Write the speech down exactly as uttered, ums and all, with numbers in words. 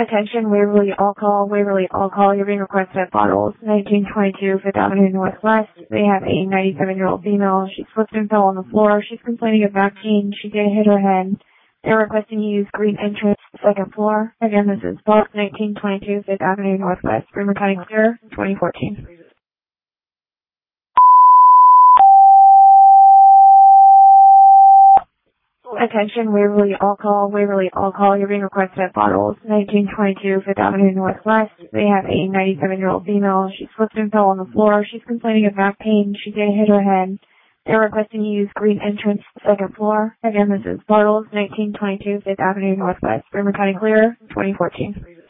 Attention, Waverly All Call, Waverly All Call, you're being requested at Bottles, nineteen twenty-two Fifth Avenue Northwest. They have a ninety-seven-year-old female. She slipped and fell on the floor. She's complaining of back pain. She did hit her head. They're requesting you use green entrance, second floor. Again, this is Box nineteen twenty-two Fifth Avenue Northwest. Bremer County Clear, twenty fourteen. Attention, Waverly All Call, Waverly All Call, you're being requested at Bottles, nineteen twenty-two Fifth Avenue Northwest. They have a ninety-seven-year-old female. She slipped and fell on the floor. She's complaining of back pain. She did hit her head. They're requesting you use green entrance, second floor. Again, this is Bottles, nineteen twenty-two Fifth Avenue Northwest. Bremer County Clear, twenty fourteen.